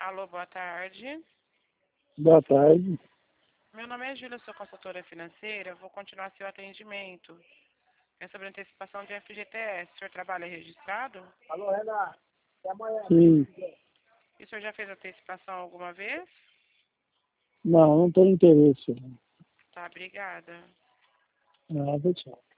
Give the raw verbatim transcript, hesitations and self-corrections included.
Alô, boa tarde. Boa tarde. Meu nome é Júlia, sou consultora financeira. Vou continuar seu atendimento. É sobre antecipação de F G T S. O senhor trabalha registrado? Alô, Renato. Até amanhã. Sim. E o senhor já fez antecipação alguma vez? Não, não tenho interesse. Tá, obrigada. Nada, tchau.